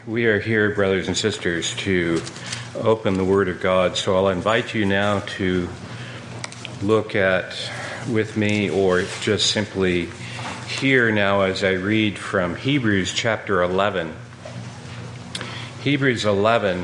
We are here, brothers and sisters, to open the Word of God. So I'll invite you now to look at with me, or just simply hear now as I read from Hebrews chapter 11. Hebrews 11,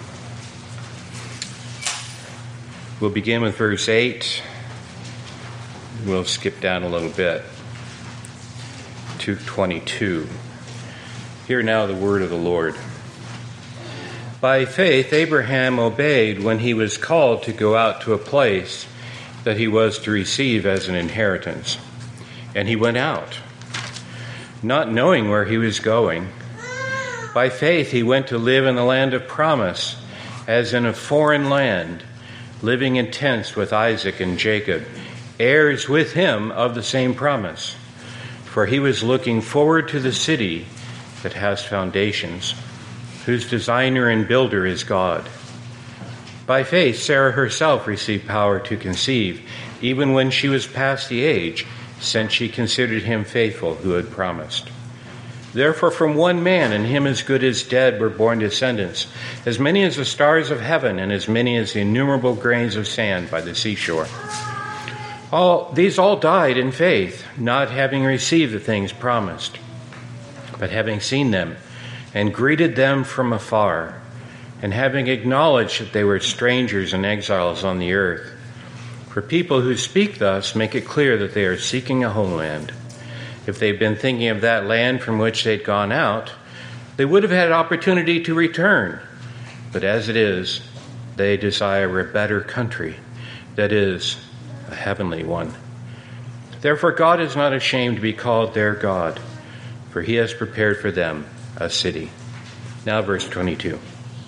we'll begin with verse 8. We'll skip down a little bit to 22. Hear now the word of the Lord. By faith, Abraham obeyed when he was called to go out to a place that he was to receive as an inheritance. And he went out, not knowing where he was going. By faith, he went to live in the land of promise, as in a foreign land, living in tents with Isaac and Jacob, heirs with him of the same promise. For he was looking forward to the city that has foundations, whose designer and builder is God. By faith, Sarah herself received power to conceive, even when she was past the age, since she considered him faithful who had promised. Therefore, from one man, and him as good as dead, were born descendants, as many as the stars of heaven, and as many as the innumerable grains of sand by the seashore. These all died in faith, not having received the things promised, but having seen them, and greeted them from afar, and having acknowledged that they were strangers and exiles on the earth. For people who speak thus make it clear that they are seeking a homeland. If they'd been thinking of that land from which they'd gone out, they would have had opportunity to return. But as it is, they desire a better country, that is, a heavenly one. Therefore God is not ashamed to be called their God, for he has prepared for them a city. Now verse 22.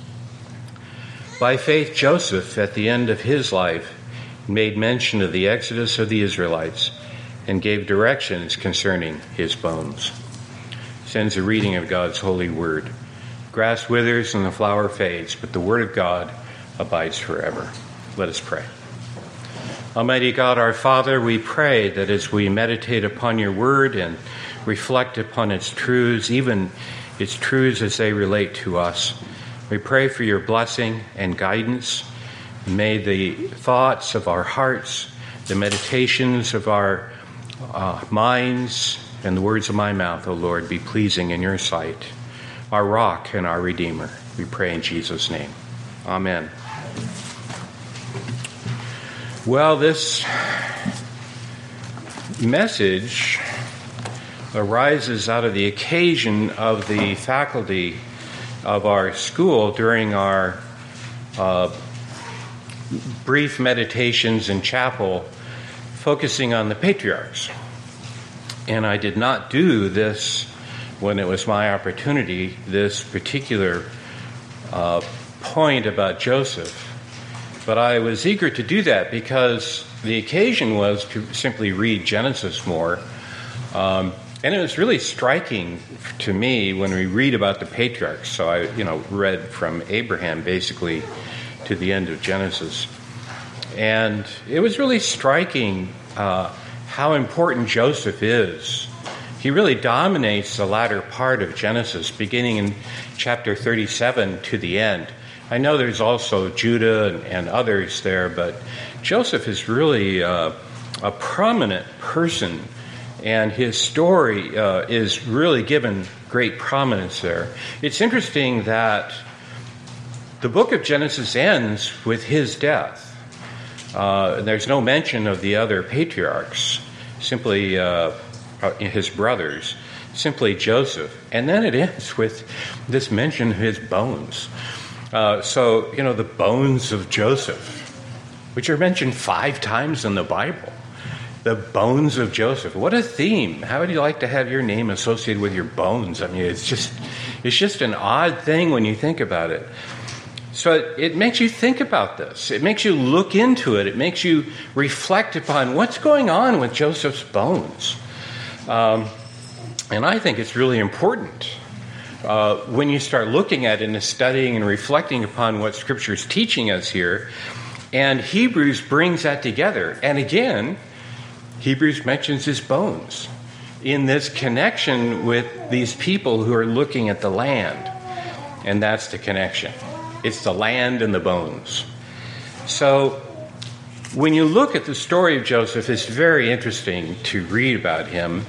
By faith Joseph, at the end of his life, made mention of the exodus of the Israelites and gave directions concerning his bones. Sends a reading of God's holy word. Grass withers and the flower fades, but the word of God abides forever. Let us pray. Almighty God, our Father, we pray that as we meditate upon your word and reflect upon its truths, even its truths as they relate to us, we pray for your blessing and guidance. May the thoughts of our hearts, the meditations of our minds, and the words of my mouth, O Lord, be pleasing in your sight, our rock and our Redeemer. We pray in Jesus' name. Amen. Well, this message arises out of the occasion of the faculty of our school during our brief meditations in chapel focusing on the patriarchs. And I did not do this when it was my opportunity, this particular point about Joseph. But I was eager to do that because the occasion was to simply read Genesis more. And it was really striking to me when we read about the patriarchs. So I, read from Abraham basically to the end of Genesis. And it was really striking how important Joseph is. He really dominates the latter part of Genesis, beginning in chapter 37 to the end. I know there's also Judah and others there, but Joseph is really a prominent person, and his story is really given great prominence there. It's interesting that the book of Genesis ends with his death. There's no mention of the other patriarchs, simply his brothers, simply Joseph. And then it ends with this mention of his bones. So, the bones of Joseph, which are mentioned 5 times in the Bible. The bones of Joseph. What a theme. How would you like to have your name associated with your bones? I mean, it's just an odd thing when you think about it. So it makes you think about this. It makes you look into it. It makes you reflect upon what's going on with Joseph's bones. And I think it's really important when you start looking at it and studying and reflecting upon what Scripture is teaching us here. And Hebrews brings that together. And again, Hebrews mentions his bones in this connection with these people who are looking at the land. And that's the connection. It's the land and the bones. So when you look at the story of Joseph, it's very interesting to read about him.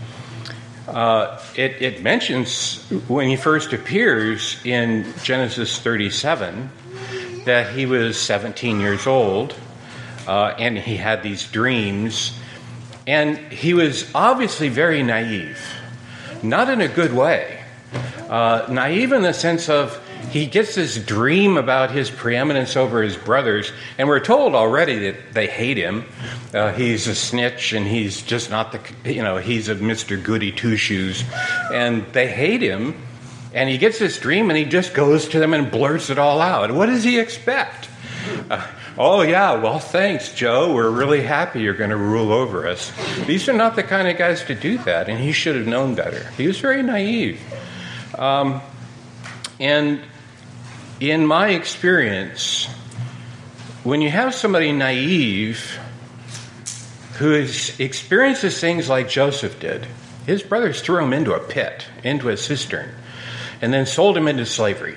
It mentions when he first appears in Genesis 37 that he was 17 years old and he had these dreams. And he was obviously very naive, not in a good way. Naive in the sense of he gets this dream about his preeminence over his brothers, and we're told already that they hate him. He's a snitch, and he's just not he's a Mr. Goody Two-Shoes, and they hate him. And he gets this dream, and he just goes to them and blurts it all out. What does he expect? Oh, yeah, well, thanks, Joe. We're really happy you're going to rule over us. These are not the kind of guys to do that, and he should have known better. He was very naive. And in my experience, when you have somebody naive who experiences things like Joseph did, his brothers threw him into a pit, into a cistern, and then sold him into slavery.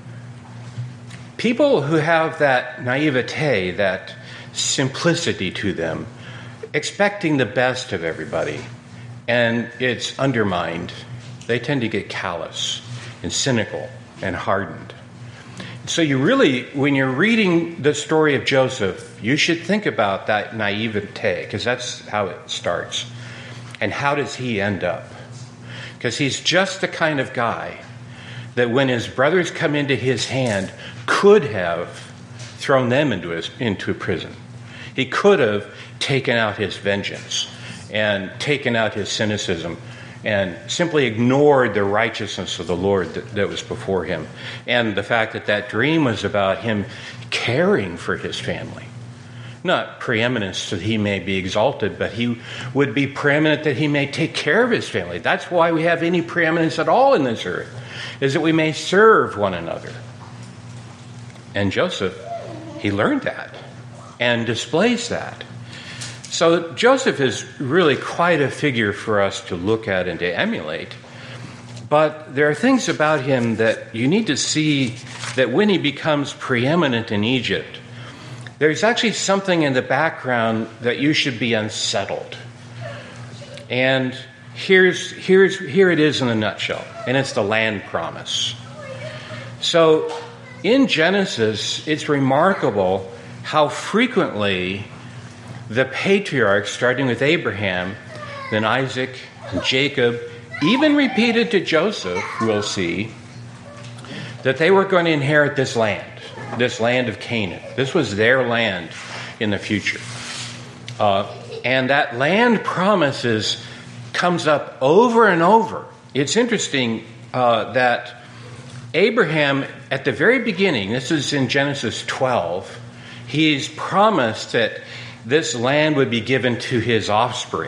People who have that naivete, that simplicity to them, expecting the best of everybody, and it's undermined, they tend to get callous and cynical and hardened. So you really, when you're reading the story of Joseph, you should think about that naivete, because that's how it starts. And how does he end up? Because he's just the kind of guy that when his brothers come into his hand, could have thrown them into prison. He could have taken out his vengeance and taken out his cynicism and simply ignored the righteousness of the Lord that was before him. And the fact that that dream was about him caring for his family. Not preeminence so that he may be exalted, but he would be preeminent that he may take care of his family. That's why we have any preeminence at all in this earth, is that we may serve one another. And Joseph, he learned that and displays that. So Joseph is really quite a figure for us to look at and to emulate. But there are things about him that you need to see that when he becomes preeminent in Egypt, there's actually something in the background that you should be unsettled. And here it is in a nutshell, and it's the land promise. So in Genesis, it's remarkable how frequently the patriarchs, starting with Abraham, then Isaac, and Jacob, even repeated to Joseph, we'll see, that they were going to inherit this land of Canaan. This was their land in the future. And that land promises comes up over and over. It's interesting that Abraham, at the very beginning, this is in Genesis 12, he's promised that this land would be given to his offspring.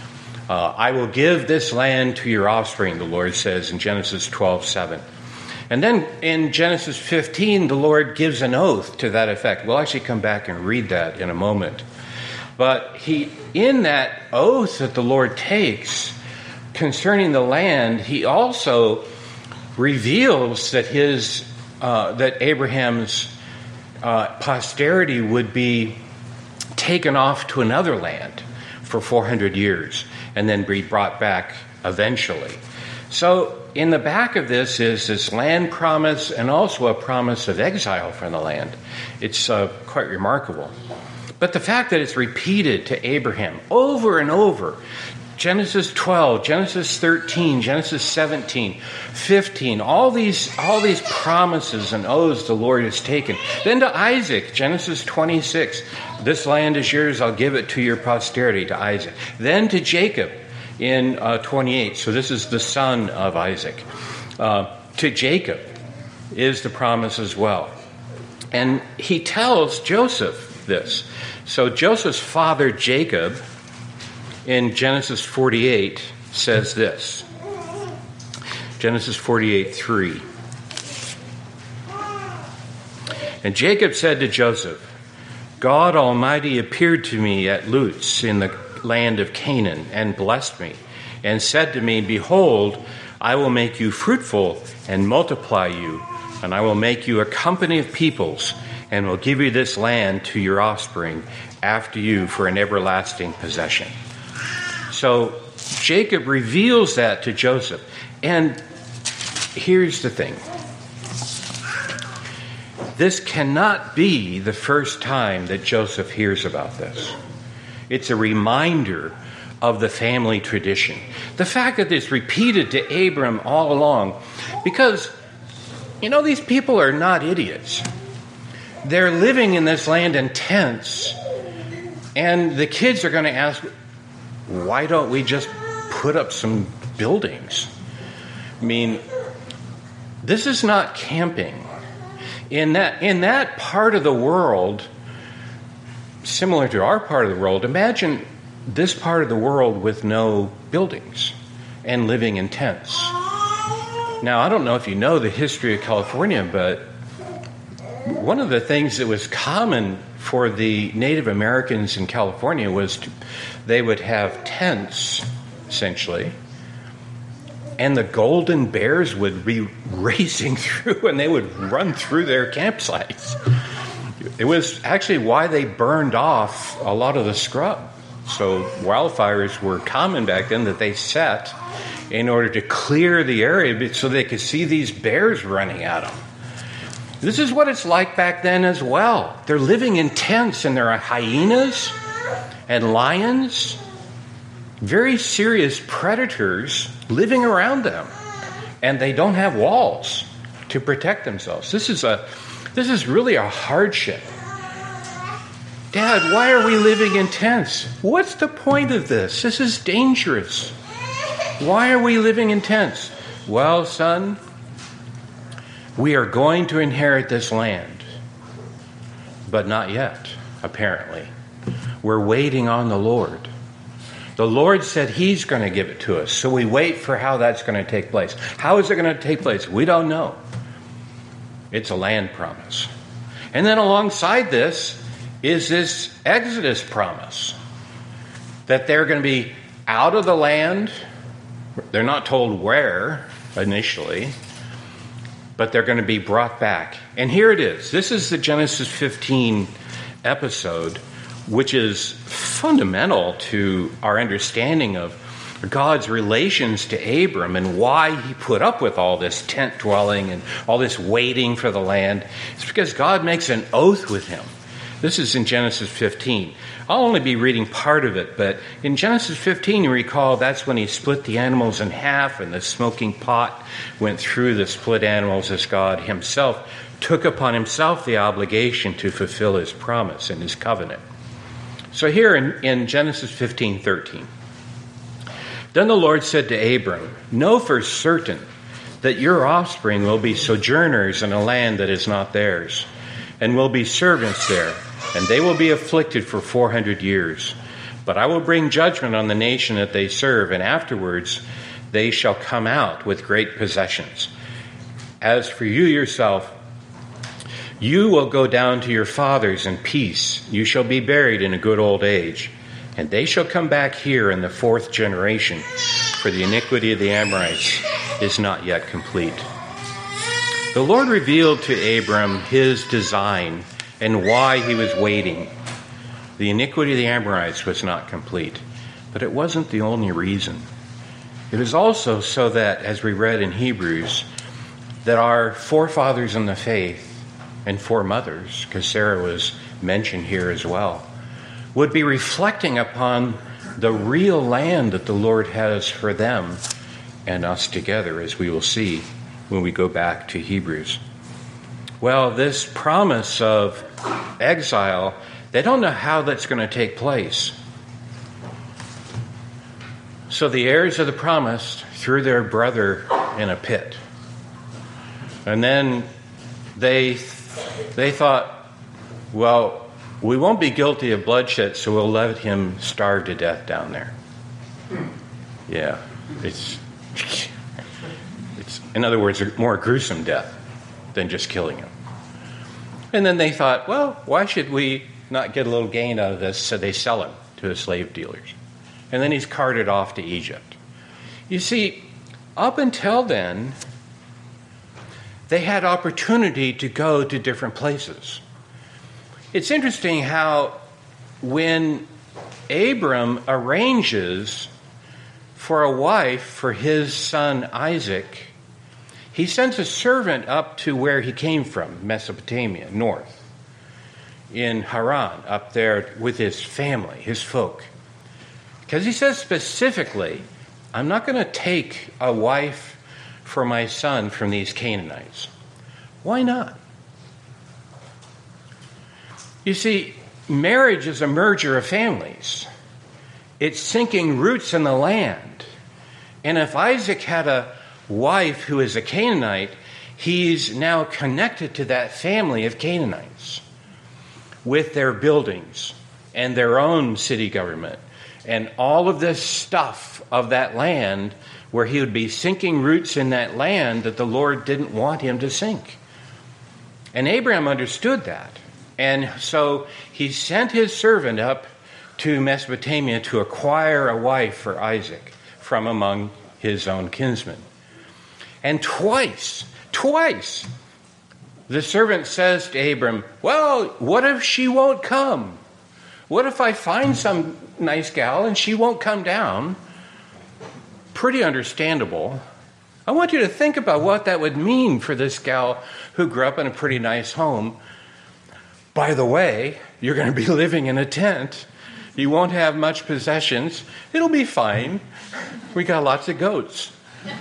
I will give this land to your offspring, the Lord says in Genesis 12:7. And then in Genesis 15, the Lord gives an oath to that effect. We'll actually come back and read that in a moment. But in that oath that the Lord takes concerning the land, he also reveals that that Abraham's posterity would be taken off to another land for 400 years and then be brought back eventually. So in the back of this is this land promise and also a promise of exile from the land. It's quite remarkable. But the fact that it's repeated to Abraham over and over, Genesis 12, Genesis 13, Genesis 17, 15, all these promises and oaths the Lord has taken. Then to Isaac, Genesis 26, this land is yours, I'll give it to your posterity, to Isaac. Then to Jacob in 28, so this is the son of Isaac. To Jacob is the promise as well. And he tells Joseph this. So Joseph's father, Jacob, in Genesis 48, says this. Genesis 48:3. And Jacob said to Joseph, God Almighty appeared to me at Luz in the land of Canaan and blessed me and said to me, behold, I will make you fruitful and multiply you. And I will make you a company of peoples, and will give you this land to your offspring after you for an everlasting possession. So Jacob reveals that to Joseph. And here's the thing. This cannot be the first time that Joseph hears about this. It's a reminder of the family tradition. The fact that it's repeated to Abram all along, because, these people are not idiots. They're living in this land in tents, and the kids are going to ask, why don't we just put up some buildings? This is not camping. In that part of the world, similar to our part of the world, imagine this part of the world with no buildings and living in tents. Now, I don't know if you know the history of California, but one of the things that was common for the Native Americans in California was they would have tents, essentially, and the golden bears would be racing through, and they would run through their campsites. It was actually why they burned off a lot of the scrub. So wildfires were common back then that they set in order to clear the area so they could see these bears running at them. This is what it's like back then as well. They're living in tents, and there are hyenas and lions, very serious predators living around them, and they don't have walls to protect themselves. This is really a hardship. Dad, why are we living in tents? What's the point of this? This is dangerous. Why are we living in tents? Well, son, we are going to inherit this land, but not yet, apparently. We're waiting on the Lord. The Lord said He's going to give it to us, so we wait for how that's going to take place. How is it going to take place? We don't know. It's a land promise. And then alongside this is this Exodus promise that they're going to be out of the land. They're not told where initially, but they're going to be brought back. And here it is. This is the Genesis 15 episode, which is fundamental to our understanding of God's relations to Abram and why he put up with all this tent dwelling and all this waiting for the land. It's because God makes an oath with him. This is in Genesis 15. I'll only be reading part of it, but in Genesis 15, you recall that's when he split the animals in half, and the smoking pot went through the split animals as God himself took upon himself the obligation to fulfill his promise and his covenant. So here in Genesis 15:13, then the Lord said to Abram, know for certain that your offspring will be sojourners in a land that is not theirs, and will be servants there, and they will be afflicted for 400 years. But I will bring judgment on the nation that they serve, and afterwards they shall come out with great possessions. As for you yourself, you will go down to your fathers in peace. You shall be buried in a good old age. And they shall come back here in the 4th generation, for the iniquity of the Amorites is not yet complete. The Lord revealed to Abram his design and why he was waiting. The iniquity of the Amorites was not complete, but it wasn't the only reason. It was also so that, as we read in Hebrews, that our forefathers in the faith and foremothers, because Sarah was mentioned here as well, would be reflecting upon the real land that the Lord has for them and us together, as we will see when we go back to Hebrews. Well, this promise of exile, they don't know how that's going to take place. So the heirs of the promise threw their brother in a pit. And then they thought, well, we won't be guilty of bloodshed, so we'll let him starve to death down there. Yeah, it's in other words, a more gruesome death than just killing him. And then they thought, well, why should we not get a little gain out of this? So they sell him to the slave dealers. And then he's carted off to Egypt. You see, up until then, they had opportunity to go to different places. It's interesting how when Abram arranges for a wife for his son Isaac, he sends a servant up to where he came from, Mesopotamia, north, in Haran, up there with his family, his folk. Because he says specifically, I'm not going to take a wife for my son from these Canaanites. Why not? You see, marriage is a merger of families. It's sinking roots in the land. And if Isaac had a wife who is a Canaanite, he's now connected to that family of Canaanites with their buildings and their own city government and all of this stuff of that land, where he would be sinking roots in that land that the Lord didn't want him to sink. And Abraham understood that. And so he sent his servant up to Mesopotamia to acquire a wife for Isaac from among his own kinsmen. And twice, the servant says to Abram, well, what if she won't come? What if I find some nice gal and she won't come down? Pretty understandable. I want you to think about what that would mean for this gal who grew up in a pretty nice home. By the way, you're going to be living in a tent. You won't have much possessions. It'll be fine. We got lots of goats.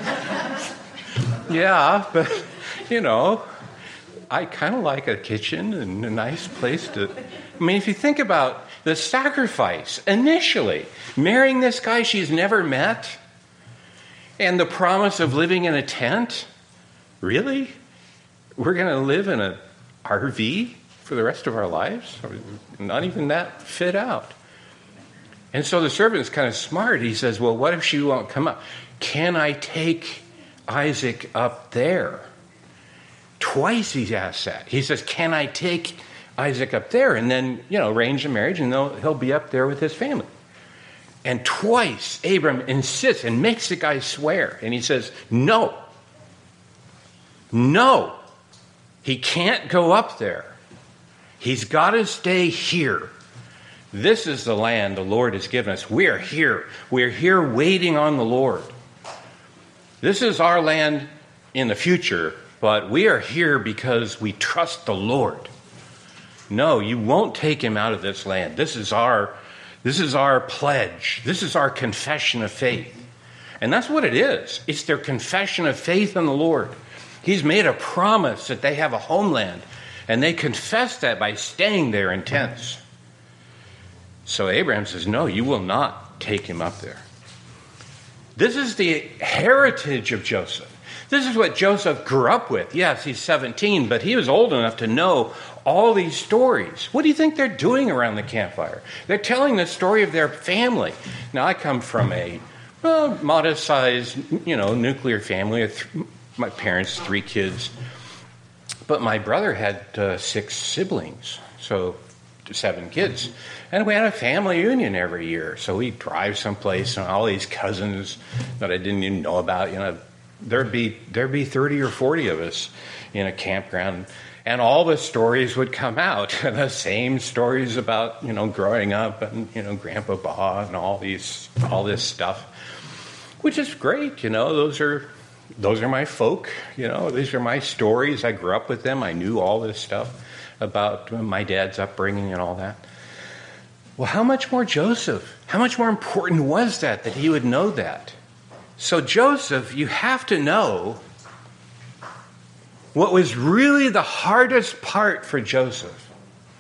Yeah, but, I kind of like a kitchen and a nice place to... I mean, if you think about the sacrifice initially, marrying this guy she's never met, and the promise of living in a tent, really? We're going to live in an RV for the rest of our lives? Not even that fit out. And so the servant's kind of smart. He says, well, what if she won't come up? Can I take Isaac up there? Twice he's asked that. He says, can I take Isaac up there? And then, arrange a marriage, and he'll be up there with his family. And twice Abram insists and makes the guy swear. And he says, no, he can't go up there. He's got to stay here. This is the land the Lord has given us. We're here. We're here waiting on the Lord. This is our land in the future, but we are here because we trust the Lord. No, you won't take him out of this land. This is our pledge. This is our confession of faith. And that's what it is. It's their confession of faith in the Lord. He's made a promise that they have a homeland, and they confess that by staying there in tents. So Abraham says, no, you will not take him up there. This is the heritage of Joseph. This is what Joseph grew up with. Yes, he's 17, but he was old enough to know all these stories. What do you think they're doing around the campfire? They're telling the story of their family. Now, I come from a modest-sized, nuclear family. My parents, 3 kids. But my brother had 6 siblings, so 7 kids. And we had a family reunion every year. So we'd drive someplace, and all these cousins that I didn't even know about, there'd be 30 or 40 of us in a campground. And all the stories would come out, the same stories about, growing up and, Grandpa Ba and all this stuff, which is great. Those are my folk. These are my stories. I grew up with them. I knew all this stuff about my dad's upbringing and all that. Well, how much more Joseph? How much more important was that he would know that? So Joseph, you have to know what was really the hardest part for Joseph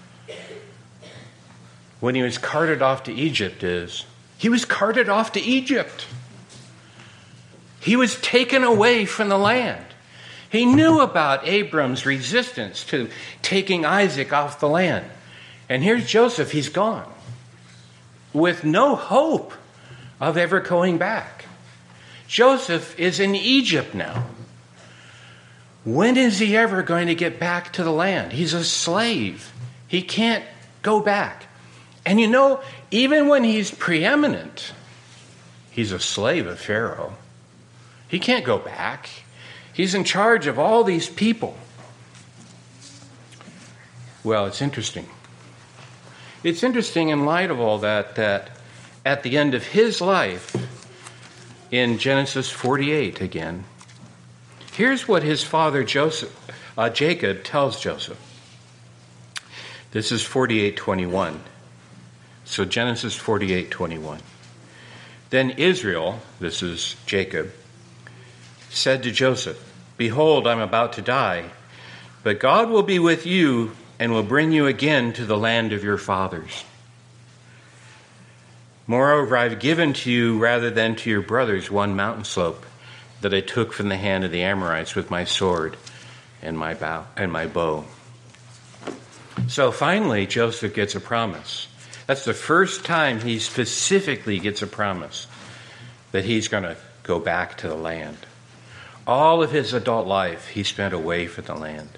when he was carted off to Egypt is he was carted off to Egypt. He was taken away from the land. He knew about Abram's resistance to taking Isaac off the land. And here's Joseph, he's gone with no hope of ever going back. Joseph is in Egypt now. When is he ever going to get back to the land? He's a slave. He can't go back. And even when he's preeminent, he's a slave of Pharaoh. He can't go back. He's in charge of all these people. Well, it's interesting. It's interesting in light of all that at the end of his life, in Genesis 48 again, here's what his father Jacob tells Joseph. This is 48:21. So Genesis 48:21. Then Israel, this is Jacob, said to Joseph, "Behold, I'm about to die, but God will be with you and will bring you again to the land of your fathers. Moreover, I've given to you rather than to your brothers one mountain slope that I took from the hand of the Amorites with my sword and my bow." So finally, Joseph gets a promise. That's the first time he specifically gets a promise that he's going to go back to the land. All of his adult life, he spent away from the land.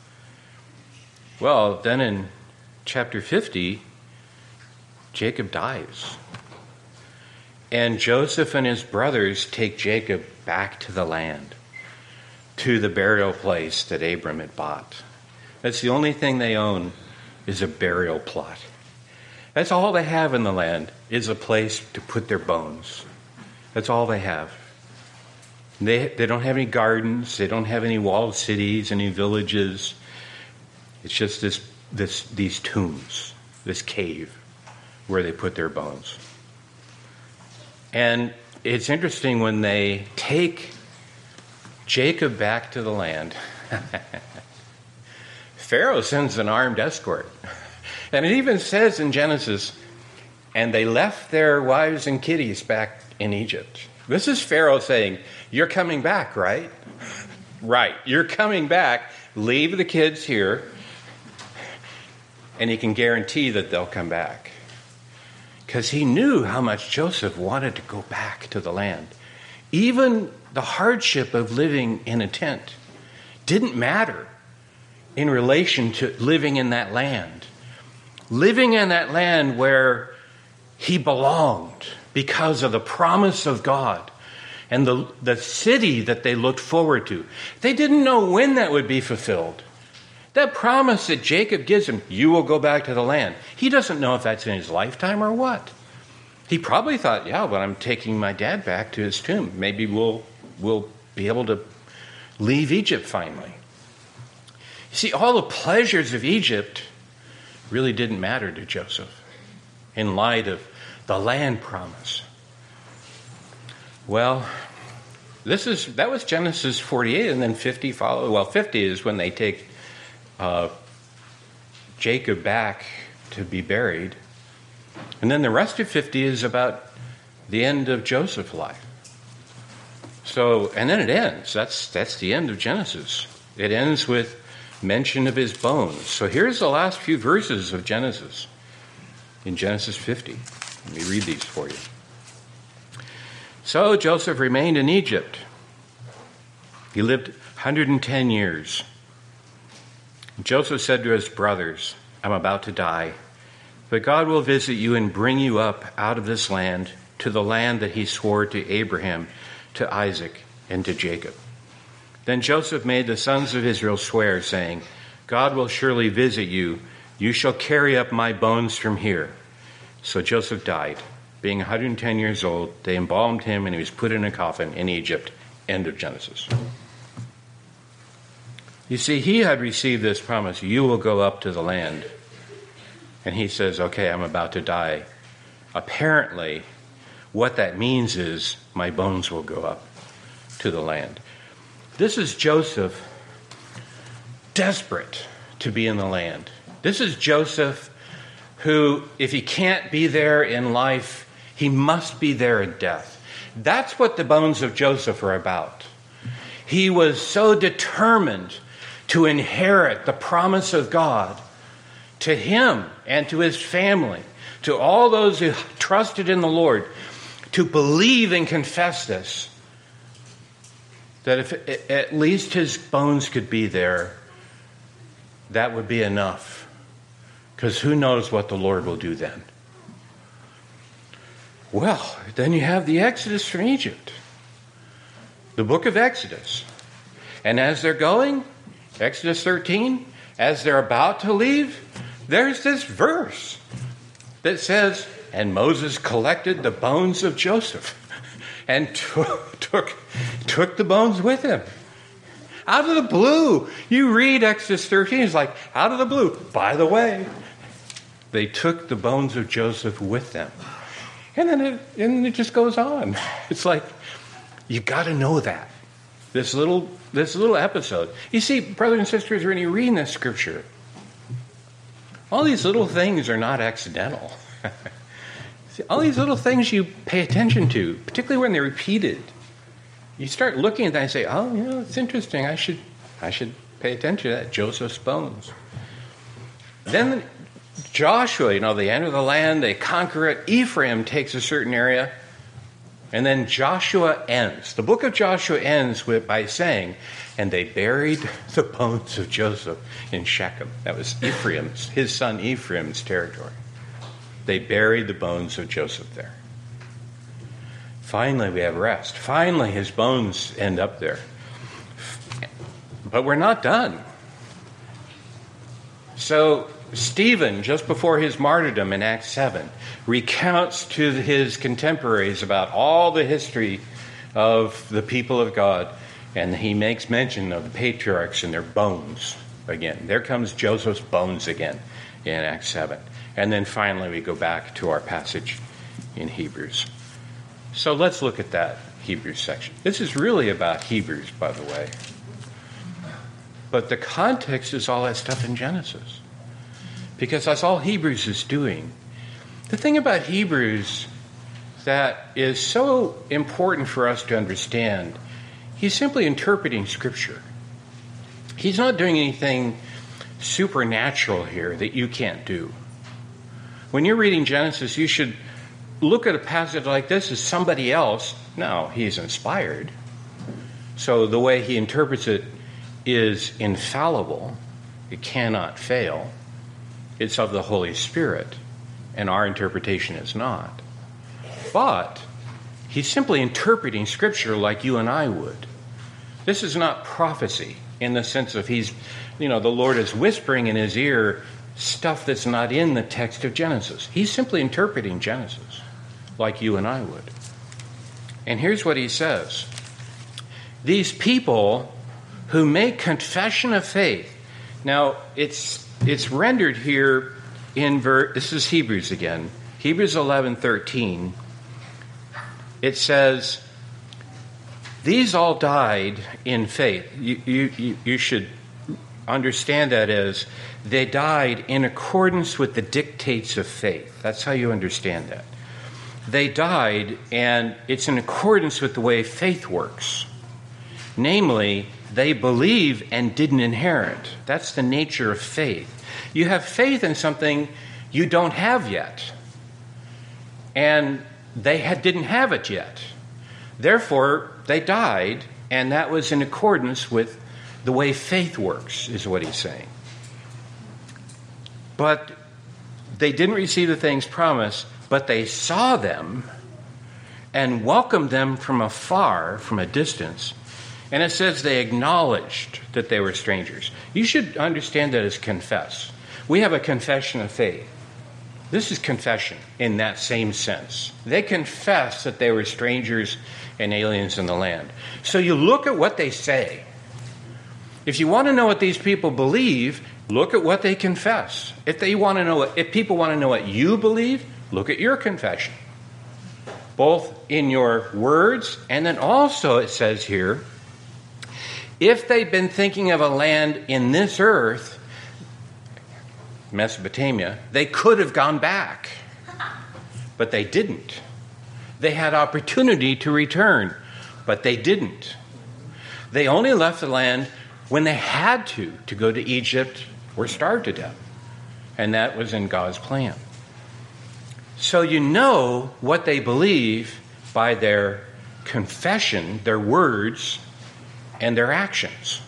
Well, then in chapter 50, Jacob dies. And Joseph and his brothers take Jacob back to the land, to the burial place that Abram had bought. That's the only thing they own, is a burial plot. That's all they have in the land, is a place to put their bones. That's all they have. They don't have any gardens. They don't have any walled cities, any villages. It's just these tombs, this cave where they put their bones. And it's interesting when they take Jacob back to the land, Pharaoh sends an armed escort. And it even says in Genesis, and they left their wives and kiddies back in Egypt. This is Pharaoh saying, "You're coming back, right? Right, you're coming back. Leave the kids here." And he can guarantee that they'll come back. Because he knew how much Joseph wanted to go back to the land. Even the hardship of living in a tent didn't matter in relation to living in that land. Living in that land where he belonged because of the promise of God and the city that they looked forward to. They didn't know when that would be fulfilled. That promise that Jacob gives him, "You will go back to the land." He doesn't know if that's in his lifetime or what. He probably thought, "Yeah, but I'm taking my dad back to his tomb. Maybe we'll be able to leave Egypt finally." You see, all the pleasures of Egypt really didn't matter to Joseph in light of the land promise. Well, that was Genesis 48, and then 50 followed. Well, 50 is when they take Jacob back to be buried. And then the rest of 50 is about the end of Joseph's life. So, and then it ends. That's the end of Genesis. It ends with mention of his bones. So here's the last few verses of Genesis, in Genesis 50. Let me read these for you. So Joseph remained in Egypt. He lived 110 years. Joseph said to his brothers, "I'm about to die, but God will visit you and bring you up out of this land to the land that he swore to Abraham, to Isaac, and to Jacob." Then Joseph made the sons of Israel swear, saying, "God will surely visit you. You shall carry up my bones from here." So Joseph died. Being 110 years old, they embalmed him, and he was put in a coffin in Egypt. End of Genesis. You see, he had received this promise, "You will go up to the land." And he says, "Okay, I'm about to die." Apparently, what that means is my bones will go up to the land. This is Joseph desperate to be in the land. This is Joseph who, if he can't be there in life, he must be there in death. That's what the bones of Joseph are about. He was so determined to inherit the promise of God to him and to his family, to all those who trusted in the Lord, to believe and confess this, that if at least his bones could be there, that would be enough. Because who knows what the Lord will do then? Well, then you have the Exodus from Egypt, the book of Exodus. And as they're going, Exodus 13, as they're about to leave, there's this verse that says, and Moses collected the bones of Joseph and took the bones with him. Out of the blue. You read Exodus 13, it's like, out of the blue. By the way, they took the bones of Joseph with them. And then it just goes on. It's like, you got to know that. This little episode. You see, brothers and sisters, when you read this scripture, all these little things are not accidental. See, all these little things you pay attention to, particularly when they're repeated. You start looking at that and say, oh, it's interesting. I should pay attention to that, Joseph's bones. Then Joshua, they enter the land, they conquer it. Ephraim takes a certain area. And then Joshua ends. The book of Joshua ends by saying, and they buried the bones of Joseph in Shechem. That was his son Ephraim's territory. They buried the bones of Joseph there. Finally, we have rest. Finally, his bones end up there. But we're not done. So Stephen, just before his martyrdom in Acts 7, recounts to his contemporaries about all the history of the people of God, and he makes mention of the patriarchs and their bones again. There comes Joseph's bones again in Acts 7. And then finally we go back to our passage in Hebrews. So let's look at that Hebrews section. This is really about Hebrews, by the way. But the context is all that stuff in Genesis. Because that's all Hebrews is doing. The thing about Hebrews that is so important for us to understand, he's simply interpreting Scripture. He's not doing anything supernatural here that you can't do. When you're reading Genesis, you should look at a passage like this as somebody else. No, he's inspired. So the way he interprets it is infallible. It cannot fail. It's of the Holy Spirit, and our interpretation is not. But he's simply interpreting Scripture like you and I would. This is not prophecy in the sense of the Lord is whispering in his ear stuff that's not in the text of Genesis. He's simply interpreting Genesis like you and I would. And here's what he says. These people who make confession of faith. Now, it's rendered here in this is Hebrews again. Hebrews 11:13. It says, these all died in faith. You should understand that as they died in accordance with the dictates of faith. That's how you understand that. They died, and it's in accordance with the way faith works. Namely, they believe and didn't inherit. That's the nature of faith. You have faith in something you don't have yet. And they didn't have it yet. Therefore, they died, and that was in accordance with the way faith works, is what he's saying. But they didn't receive the things promised, but they saw them and welcomed them from afar, from a distance. And it says they acknowledged that they were strangers. You should understand that as confess. We have a confession of faith. This is confession in that same sense. They confess that they were strangers and aliens in the land. So you look at what they say. If you want to know what these people believe, look at what they confess. If people want to know what you believe, look at your confession. Both in your words, and then also it says here, if they'd been thinking of a land in this earth, Mesopotamia, they could have gone back. But they didn't. They had opportunity to return, but they didn't. They only left the land when they had to go to Egypt or starve to death. And that was in God's plan. So you know what they believe by their confession, their words, and their actions.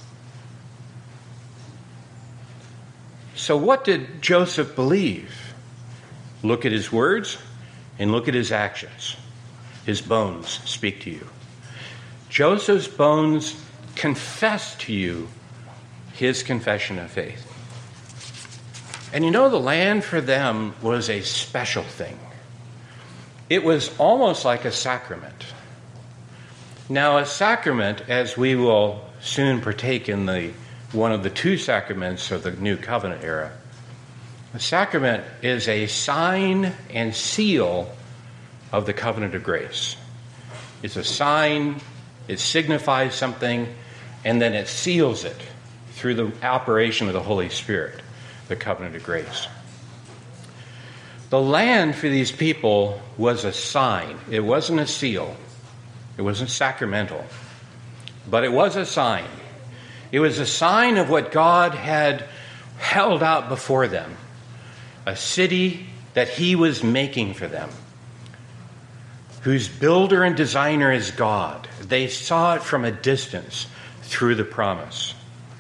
So what did Joseph believe? Look at his words and look at his actions. His bones speak to you. Joseph's bones confess to you his confession of faith. And you know, the land for them was a special thing. It was almost like a sacrament. Now, a sacrament, as we will soon partake in one of the two sacraments of the New Covenant era, a sacrament is a sign and seal of the covenant of grace. It's a sign, it signifies something, and then it seals it through the operation of the Holy Spirit, the covenant of grace. The land for these people was a sign. It wasn't a seal. It wasn't sacramental. But it was a sign. It was a sign of what God had held out before them. A city that he was making for them, whose builder and designer is God. They saw it from a distance through the promise.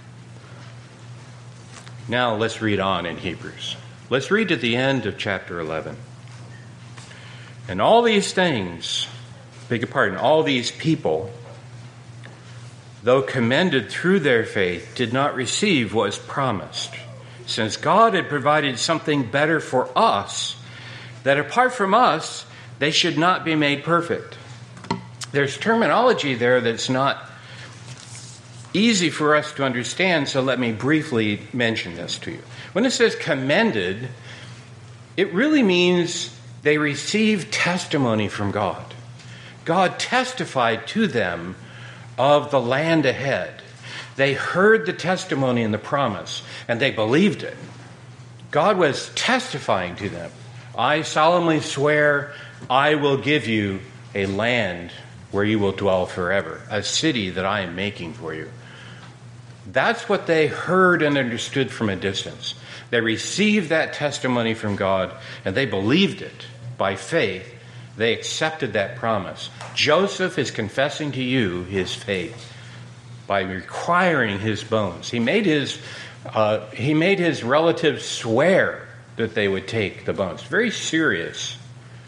Now let's read on in Hebrews. Let's read to the end of chapter 11. And all these things, all these people, though commended through their faith, did not receive what was promised, since God had provided something better for us, that apart from us, they should not be made perfect. There's terminology there that's not easy for us to understand, so let me briefly mention this to you. When it says commended, it really means they received testimony from God. God testified to them of the land ahead. They heard the testimony and the promise, and they believed it. God was testifying to them. I solemnly swear I will give you a land where you will dwell forever, a city that I am making for you. That's what they heard and understood from a distance. They received that testimony from God, and they believed it by faith. They accepted that promise. Joseph is confessing to you his faith by requiring his bones. He made his relatives swear that they would take the bones. Very serious.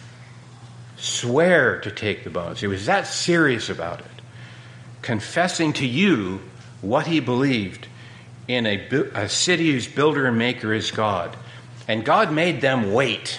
Swear to take the bones. He was that serious about it. Confessing to you what he believed in a city whose builder and maker is God. And God made them wait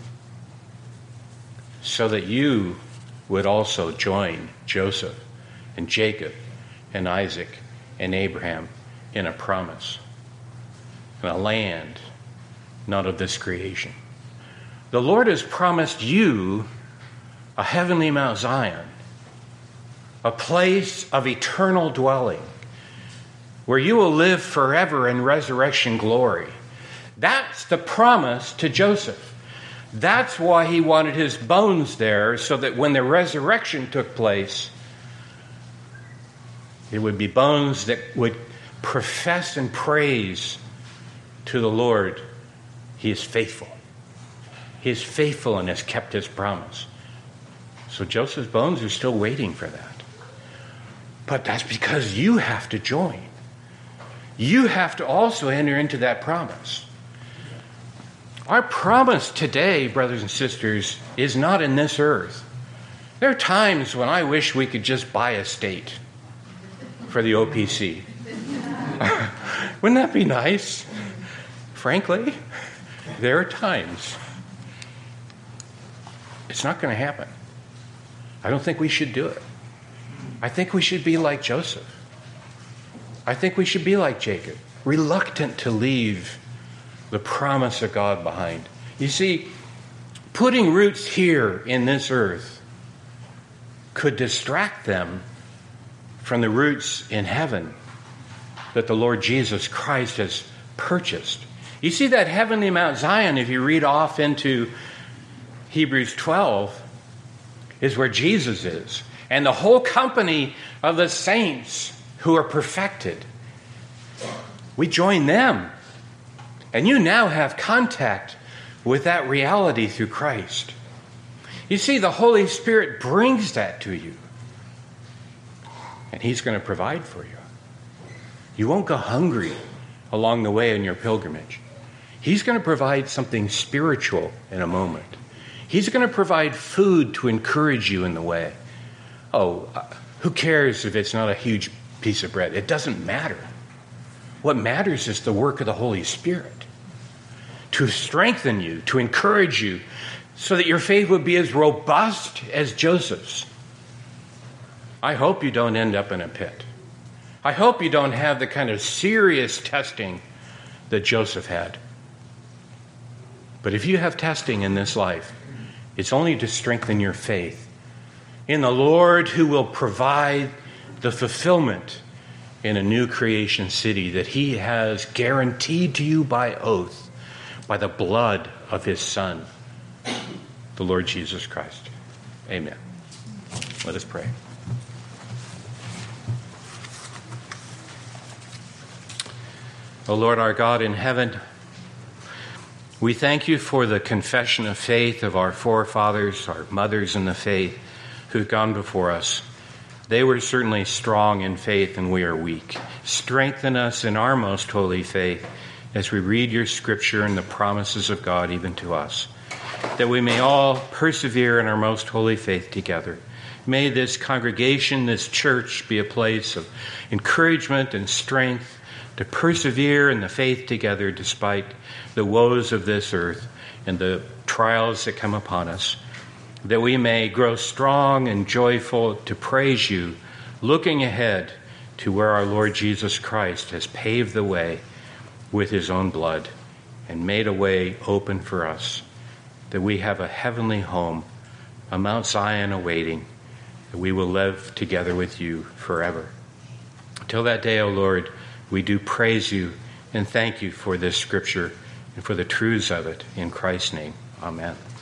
so that you would also join Joseph and Jacob and Isaac and Abraham in a promise, in a land not of this creation. The Lord has promised you a heavenly Mount Zion, a place of eternal dwelling, where you will live forever in resurrection glory. That's the promise to Joseph. That's why he wanted his bones there, so that when the resurrection took place, it would be bones that would profess and praise to the Lord. He is faithful. He is faithful and has kept his promise. So Joseph's bones are still waiting for that. But that's because you have to join. You have to also enter into that promise. Our promise today, brothers and sisters, is not in this earth. There are times when I wish we could just buy a state for the OPC. Wouldn't that be nice? Frankly, there are times. It's not going to happen. I don't think we should do it. I think we should be like Joseph. I think we should be like Jacob, reluctant to leave the promise of God behind. You see, putting roots here in this earth could distract them from the roots in heaven that the Lord Jesus Christ has purchased. You see, that heavenly Mount Zion, if you read off into Hebrews 12, is where Jesus is. And the whole company of the saints who are perfected, we join them. And you now have contact with that reality through Christ. You see, the Holy Spirit brings that to you. And he's going to provide for you. You won't go hungry along the way in your pilgrimage. He's going to provide something spiritual in a moment. He's going to provide food to encourage you in the way. Oh, who cares if it's not a huge piece of bread. It doesn't matter. What matters is the work of the Holy Spirit to strengthen you, to encourage you, so that your faith would be as robust as Joseph's. I hope you don't end up in a pit. I hope you don't have the kind of serious testing that Joseph had. But if you have testing in this life, it's only to strengthen your faith in the Lord, who will provide the fulfillment in a new creation city that he has guaranteed to you by oath, by the blood of his Son, the Lord Jesus Christ. Amen. Let us pray. O Lord our God in heaven, we thank you for the confession of faith of our forefathers, our mothers in the faith, who've gone before us. They were certainly strong in faith, and we are weak. Strengthen us in our most holy faith as we read your scripture and the promises of God even to us, that we may all persevere in our most holy faith together. May this congregation, this church, be a place of encouragement and strength to persevere in the faith together despite the woes of this earth and the trials that come upon us, that we may grow strong and joyful to praise you, looking ahead to where our Lord Jesus Christ has paved the way with his own blood and made a way open for us, that we have a heavenly home, a Mount Zion awaiting, that we will live together with you forever. Till that day, O Lord, we do praise you and thank you for this scripture and for the truths of it. In Christ's name, amen.